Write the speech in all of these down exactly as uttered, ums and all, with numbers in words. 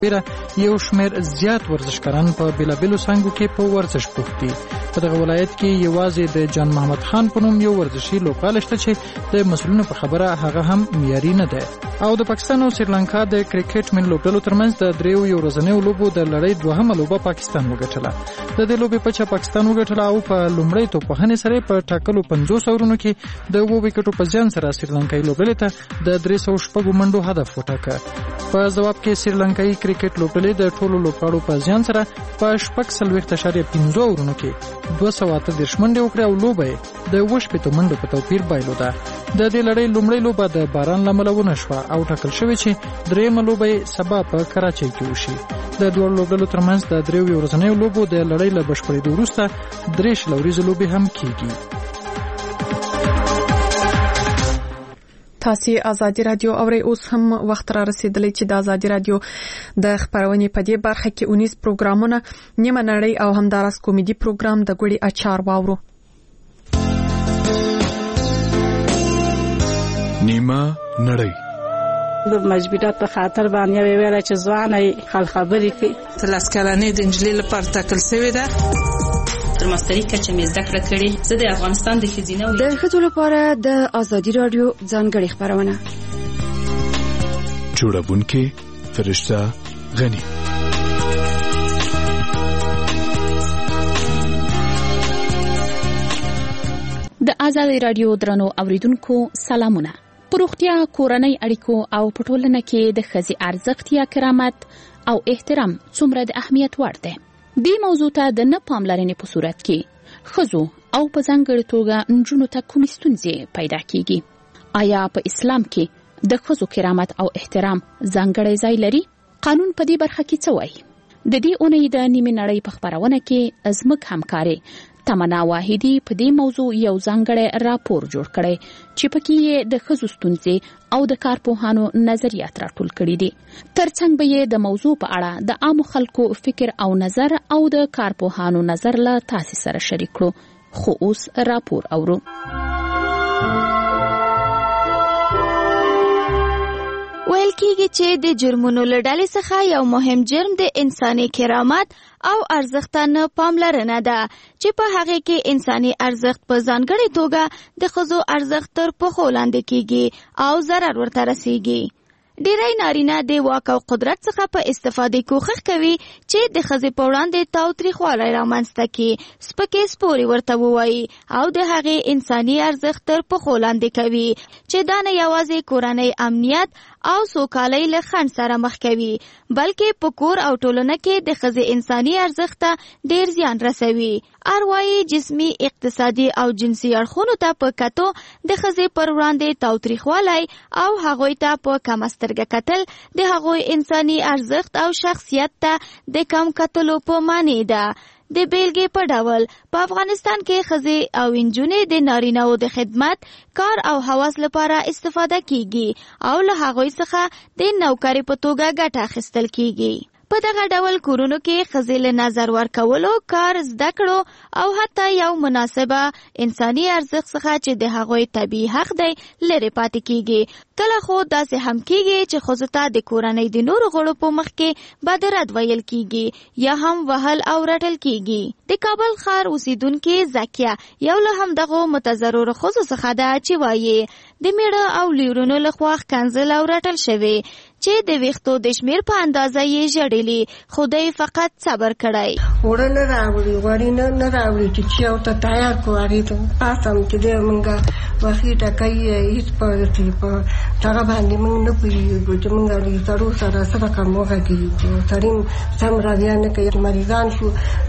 بیره یو شمیر زیات ورزشکاران په بېلابېلو څانګو کې په ورزش بوخت دي. په دغه ولایت کې یوازې د جان محمد خان په نوم یو ورزشي لوبغالی شته چې د مسؤلینو په خبره هغه هم معیاري نه دی. او د پاکستان او سریلانکا د کرکټ من لوبډلو ترمنځ د دریو یو ورځنیو لوبو د لړۍ دوهمه لوبه پاکستان وګټله. د دې لوبې پچه پاکستان وګټله او په لومړۍ توپوهنې سره په ټاکلو پنځوس اورونو کې د اووه وکټو په زیان سره سریلانکایي لوبډلې ته د درې سوه شپږو منډو هدف وټاکه. په جواب کې سریلانکایي کرکټ لوبډلې د ټولو لوبغاړو په زیان سره په شپږ څلوېښت اعشاریه پنځه اورونو کې دوه سوه اته دېرش منډې وکړې او لوبه یې د اووه شپېتو منډو په توپیر بایلوده. د دې لړۍ لومړۍ لوبه د باران له امله ونه شوه او ټاکل شوې چې درېیمه لوبه یې سبا په کراچۍ کې وشي. د دواړو لوبډلو ترمنځ د دریو ورځنیو لوبو د لړۍ له بشپړېدو وروسته درې شل اوریزې لوبې هم کېږي. تاسو ازادي رادیو اورئ. اوس هم وخت را رسیدلی چې د ازادي رادیو د خبرونې په دې برخه کې اونیز پروګرامونه نیمه نړۍ او همداراز کومیډي پروګرام د ګوړې اچار واورو. نیمه نړۍ د مجبورات په خاطر باندې ویل چې ځواني خل خبرې کوي. تلاس کلنې د انجلۍ لپاره ټاکل شوې ده. تر ماستري کچه مې زده کړه کړې. زه د افغانستان د ښځینه د ښځو لپاره د ازادي رادیو ځانګړې خبرونه. جوړونکې فرشته غني. د ازادي رادیو درنو اوریدونکو سلامونه. پروختیا، کورنۍ اړیکو او پټولنه کې د ښځې ارزښت یا کرامت او احترام څومره د اهمیت وړ دی. دې موضوع ته د نه پاملرنې په صورت کې ښځو او په ځانګړې توګه نجونو ته کومې ستونزې پیدا کیږي؟ آیا په اسلام کې د ښځو کرامت او احترام ځانګړی ځای لري؟ قانون په دې برخه کې څه وایي؟ د دې اونۍ د نیمې نړۍ په خبرونه کې زموږ همکارې تمنا واحدي په دې موضوع یو ځانګړی راپور جوړ کړی چې پکې یې د ښځو ستونزې او د کارپوهانو نظریات راټول کړي دي. ترڅنګ به یې د موضوع په اړه د عامو خلکو فکر او نظر او د کارپوهانو نظر له تاسو سره شریک کړو. خو اوس راپور اورو. ویل کېږي چې د جرمونو له ډلې څخه یو مهم جرم د انساني کرامت او ارزښت نه پاملرنه ده چې په هغه کې انساني ارزښت په ځانګړې توګه د ښځو ارزښت تر پښو لاندې کېږي او ضرر ورته رسېږي. ډېری نارینه د واک او قدرت څخه په استفادې کوښښ کوي چې د ښځې په وړاندې تاوتریخوالی رامنځته کړي، سپکې سپورې ورته ووایي او د هغې انساني ارزښت تر پښو لاندې کوي چې دا نه یوازې کورنۍ امنیت او سوکالۍ له خنډ سره مخ کوي بلکې په کور او ټولنه کې د ښځې انساني ارزښت ته ډېر زیان رسوي. اروايي، جسمي، اقتصادي او جنسي اړخونو ته په کتو د ښځې پر وړاندې تاوتریخوالی او هغوی ته په کمه سترګه کتل د هغوی انساني ارزښت او شخصیت ته د کم کتلو په معنی ده. د بیلګې په ډول په افغانستان کې ښځې او نجونې د نارینه‌و د خدمت، کار او هوس لپاره استفاده کیږي او له هغوی څخه د نوکرې په توګه ګټه اخیستل کیږي. په دغه ډول کورونو کې ښځې له نظر ورکولو، کار، زده کړو او حتی یو مناسبه انساني ارزښت څخه چې د هغوی طبیعي حق دی لرې پاتې کیږي. کله خو داسې هم کیږي چې ښځو ته د کورنۍ د نورو غړو په مخ کې بد رد ویل کیږي یا هم وهل او رټل کیږي. د کابل ښار اوسیدونکې زکیه یو له همدغو متضررو ښځو څخه ده چې وایي د میړه او لورونو لخوا ښکنځل او رټل شوی چې د ویښتو د شمیر په اندازه یې ژړلي، خو دی فقط صبر کړی. وړه نه راوړي، غوړي نه نه راوړي چې چې ورته تیار کړو. هغې ته پاسم چې دی مونږ وښي ټکوي هېڅ په په هغه باندې مونږ نه پوهېږو چې مونږ د سړو سره څه رقم وغږېږي چې سړي سم رویه نه کوي. مریضان شو،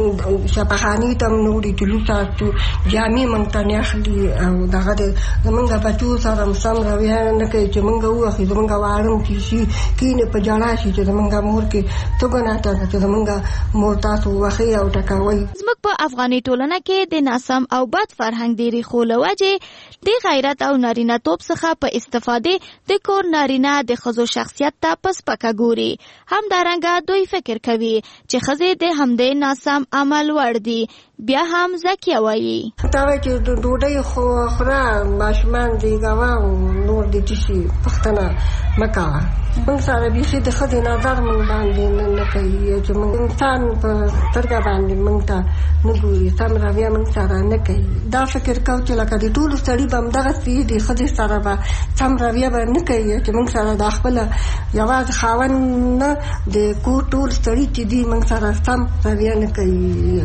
شفاخانې ته هم نه وړي چې لوڅ شو، جامې مونږ ته نه اخلي او دغه دی زمونږ بچو سره هم سم رویه نه کوي چې مونږ ووښي زمونږ واړم چې شي کینې په جړا شي چې زمونږ مور کې څه ګناه ده چې زمونږ مور تاسو وښي او ټکوئ. زموږ په افغاني ټولنه کې د ناسم او بد فرهنګ د ریښو له وجې د غیرت او نارینه توب څخه په استفادې د کور نارینه د ښځو شخصیت ته په سپکه ګوري. همدارنګه دوی فکر کوي چې ښځې د همدې ناسم عمل وړ دي. بیا هم زکیه وایي تا وایي چې ډوډۍ خوره، ماشومان دې کوه او نور دې څه شي پوښتنه مه کوه. موږ سره بیخي د ښځې نظر موږ باندې نه کوي چې موږ انسان په سترګه باندې موږ ته نه ګوري، سم رویه موږ سره نه کوي. دا فکر کوو چې لکه د ټولو سړي به همدغسې د ښځې سره به سم رویه به نه کوي چې موږ سره دا خپله یوازې خاوند نه د کور ټول سړي چې دي موږ سره سم رویه نه کوي.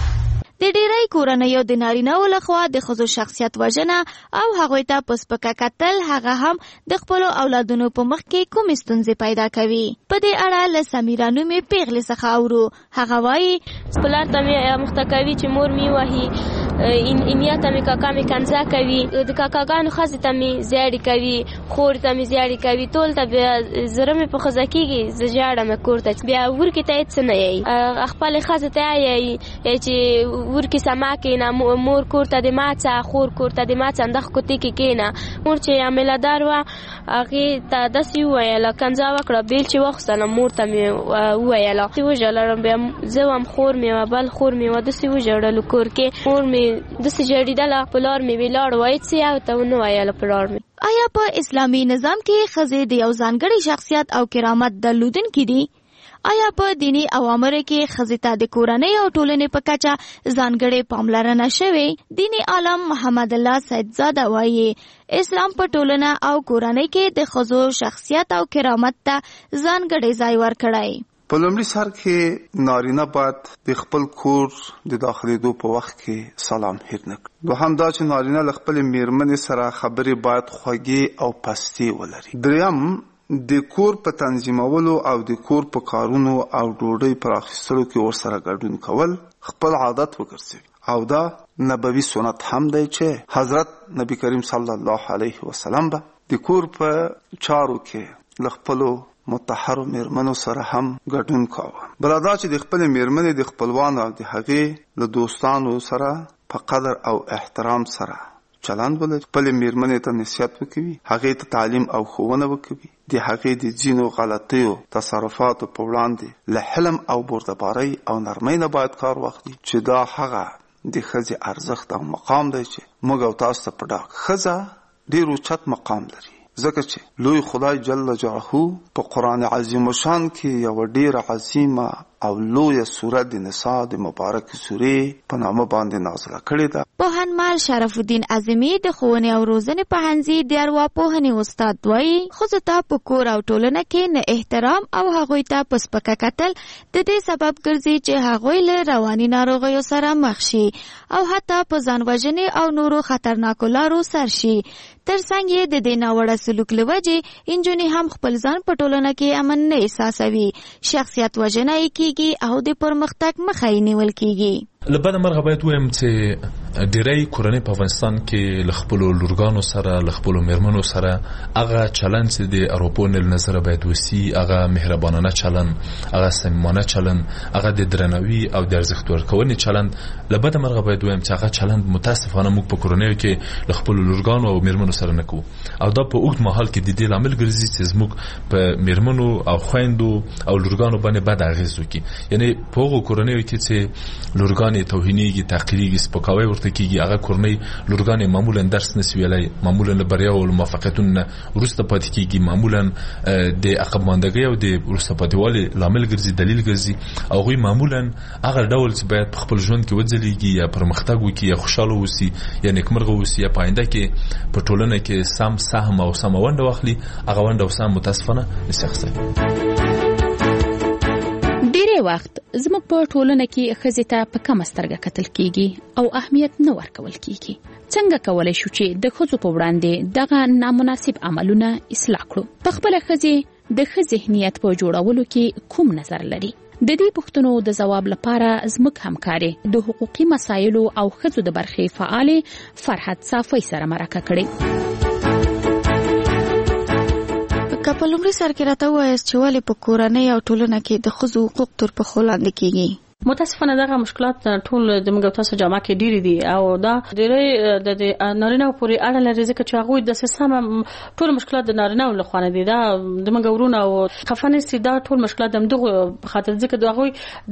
د ډیری کورنیو د نارینه‌و لخوا د ښځو شخصیت وژنه او هغوی ته په سپکه کتل هغه هم د خپلو اولادونو په مخ کې کومې ستونزې پیدا کوي. په دې اړه له سمیرا نومې پیغلې څخه اورو. هغه وایي پلار ته مې مخته کوي چې مور مې وهي، اینیا ته مې کاکا مې کنځا کوي، د کاکاګانو ښځې ته مې زیاړې کوي، خور ته مې زیاړې کوي، ټول ته بیا زړه مې په ښځه کېږي، زه ژاړم کور ته. بیا ورکې ته هېڅ څه نه یایي، خپلې ښځې ته یایي چې ورکی سما کېنه، مور کور ته د ماڅه، خور کور ته د ماڅه اندخ کوتې کې کېنه. مور چې عامله دار وه هغې ته داسې وویله، کنځا وکړه، بیل چې واخیستله مور ته مې وویله، وژړله. بیا زه وم، خور مې وه، بل خور مې وه، داسې وژړلو کور کې. مور مې داسې ژړېدله، پلار مې ولاړ وه، هېڅ یې او ته ونه ویله پلار مې. آیا په اسلامي نظام کې ښځې د یو ځانګړي شخصیت او کرامت درلودونکي دي؟ آیا په دینی اوامرو کې ښځې ته د کورنۍ او ټولنې په کچه ځانګړې پاملرنه شوې؟ دینی عالم محمد الله سیدزاده وایي اسلام په ټولنه او کورنۍ کې د ښځو شخصیت او کرامت ته ځانګړی ځای ورکړی. په لومړي سر کې نارینه باید د خپل کور د داخلېدو په وخت کې سلام هېر نه کړي. دوهم دا چې نارینه له خپلې مېرمنې سره خبرې باید خوږې او پستې ولري. دریم د کور په تنظیمولو او د کور په کارونو او ډوډۍ پر اخیستلو کې ورسره ګډون کول خپل عادت وګرځوي. او دا نبوي سنت هم دی چې حضرت نبی کریم صلی الله علیه وسلم به د کور په چارو کې له خپلو متحرو مېرمنو سره هم ګډون کاوه. بله دا چې د خپلې مېرمنې د خپلوانو او د هغې له دوستانو سره په قدر او احترام سره چلند ولري. خپلې مېرمنې ته نصیحت وکوي، هغې ته تعلیم او ښوونه وکوي، د هغې د ځینو غلطیو تصرفاتو په وړاندې له حلم او بردبارۍ او نرمۍ نه باید کار واخلي چې دا هغه د ښځې ارزښت او مقام دی چې موږ او تاسو ته په ډاګ. ښځه ډېر اوچت مقام لري ځکه چې لوی خدای جل جلاله په قرآن عظیم الشان کې یوه ډېره عظیمه او لویه سوره د نساء د مبارکې سورې په نامه باندې نازله کړې ده. پوهنمال شرف الدین اعظمي د ښوونې او روزنې پوهنځي د ارواپوهنې استاد وایي ښځو ته په کور او ټولنه کې نه احترام او هغوی ته په سپکه کتل د دې سبب ګرځي چې هغوی له رواني ناروغیو سره مخ شي او حتی په ځان وژنې او نورو خطرناکو لارو سر شي. ترڅنګ یې د دې ناوړه سلوک له وجې نجونې هم خپل ځان په ټولنه کې امن نه احساسوي، شخصیت وژنه یې کېږي او د پرمختګ مخه یې نیول کېږي. له بده مرغه باید ووایم چې ډیری کورنۍ په افغانستان کې له خپلو لورګانو سره له خپلو مېرمنو سره هغه چلند چې د اروپونې له نظره باید وسي، هغه مهربانانه چلند، هغه صمیمانه چلند، هغه د درناوي او د ارزښت ورکونې چلند، له بده مرغه باید ووایم چې هغه چلند متاسفانه موږ په کورنیو کې له خپلو لورګانو او مېرمنو سره نه کوو. او دا په اوږد مهال کې د دې لامل ګرځي چې زموږ په مېرمنو او خویندو او لورګانو باندې بد اغېز وکړي. یعنې په هغو کورنیو کې چې لورګان توهینېږي، تحقیریږي، سپکاوی ورته کېږي، هغه کورنۍ لورګانې معمولا درس نسي ویلی، معمولا له بریاو او موفقیتونو نه وروسته پاتې کېږي، معمولا د عقب ماندګۍ او د وروسته پاتېوالي لامل ګرځي، دلیل ګرځي. او هغوی معمولا هغه ډول چې باید په خپل ژوند کې وځلیږي یا پرمختګ وکړي یا خوشحاله اوسي یا نیکمرغه اوسي یا په آینده کې په ټولنه کې سم سهم او سمه ونډه واخلي، هغه ونډه او سهم متاسفانه نسي اخیستلی. ډېری وخت زموږ په ټولنه کې ښځې ته په کمه سترګه کتل کېږي او اهمیت نه ورکول کېږي. څنګه کولی شو چې د ښځو په وړاندې دغه نامناسب عملونه اصلاح کړو؟ په خپله ښځې د ښه ذهنیت په جوړولو کې کوم نظر لري؟ د دې پوښتنو د ځواب لپاره زموږ همکارې د حقوقي مسایلو او ښځو د برخې فعالې فرحت صافۍ سره مرکه کړې. که په لومړي سر کې راته ووایاست چې ولې په کورنۍ او ټولنه کې د ښځو حقوق تر پښو لاندې کېږي؟ متاسفانه دغه مشکلات ټول د موږ تاسو جامع کې ډېری دي او دا ډېری د نارینه پورې اړه لري ځکه چې هغه د سیستم ټول مشکلات د نارینه له خوانه دي دا د موږ ورونه او خفنه سي دا ټول مشکلات د دغه خاطر ځکه دغه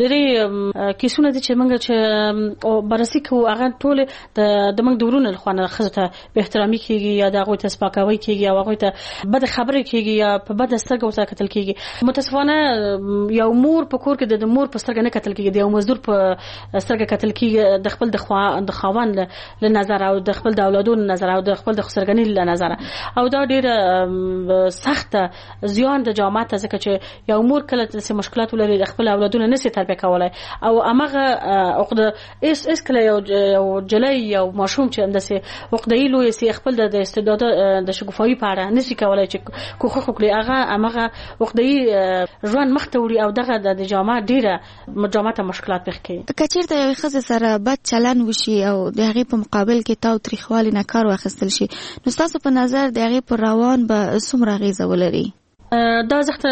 ډېری کیسونه دي چې موږ چې بررسي کوو هغه ټول د موږ ورونه له خوانه خزته به احترامي کیږي یا دغه ته سپاکاوي کیږي او هغه ته بد خبرې کیږي یا په بد سترګه ورته کتل کیږي. متاسفانه یو مور په کور کې د مور په سترګه نه کتل کیږي، یو مزدور په سترګه کتل کیږي د خپل د خوا د خاوند له نظر او د خپل د اولادونو نظر او د خپل د خسرګنۍ له نظر او دا ډیره سخته زیان د جامعه ته ځکه چې یو مور کله د مشکلات ولري د خپل اولادونو نسي تربیه کولای او امغه عقده اس اس کله یو جلای یو ماشوم چې اندسه عقده لوی سي خپل د استعداد د شګوفاوی په اړه نسي کولای چې کوخه خپل هغه امغه عقده ژوند مخته وړي او دغه د جامعه ډیره جامعه مشکلات پیښ کوي. کچیرته یو خزه سره بد چلن وشي او د هغه په مقابل کې تاو تریخوالي نه کار واخیستل شي نو تاسو په نظر د هغه پر روان به څومره غیزه ولري؟ دا ځکه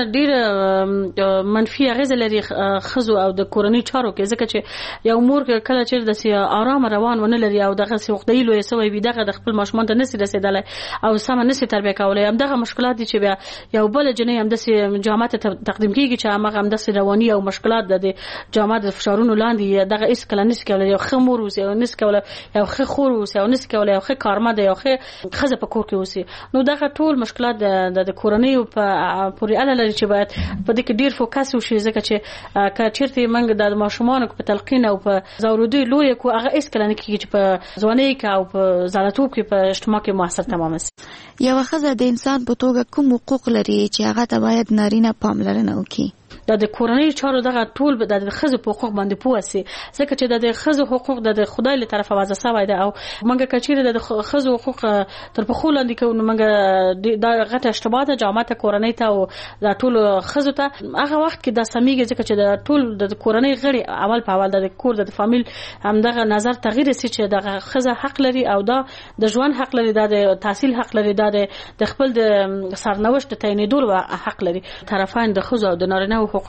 ډیر منفي اغیز لري خزو او د کورنۍ چارو کې ځکه چې یو مور کله چې د سي آرام روان ونه لري او دغه سوختۍ لوي سوي وي دغه د خپل ماشومان ته نسي رسیدلای او سم نسي تربیه کولای هم دغه مشکلات دي چې بیا یو بل جنې هم د سي جامعه ته تقدیم کیږي چې هغه هم د سي رواني او مشکلات د جامعه د فشارونو لاندې دغه اس کله نسي کولای یو خمور وسي او نسي کولای یو خ خور وسي او نسي کولای یو خ کارمه د یو خ خزه په کور کې وسي نو دغه ټول مشکلات د کورنۍ په پورې اړه لري چې باید په دې کې ډیر فوکس وشي ځکه چې که چیرته موږ د ماشومان په تلقین او په زاورودي لوی کو هغه اس کله نه کیږي چې په ځواني کې او په زړاتوب کې په اجتماع کې موثر تمام شي. یو خزه د انسان په توګه کوم حقوق لري چې هغه ته باید نارینه پاملرنه وکړي؟ د د کورنۍ چارو دغه ټول به د خزو په حقوق باندې پوهسي ځکه چې د خزو حقوق د خدای له طرفه وځه سوی ده او موږ کچېره د خزو حقوق تر په خول اندي کوو موږ دا غټه اشتباه ده جامعه کورنۍ ته او د ټول خزو ته هغه وخت کې د سميږي ځکه چې د ټول د کورنۍ غړي اول په اول د کور د فامیل هم دغه نظر تغییر سي چې دغه خزه حق لري او دا د ژوند حق لري د تحصیل حق لري د خپل د سرنوشت تعینېدو حق لري. طرفین د خزو او د نارینه حقوق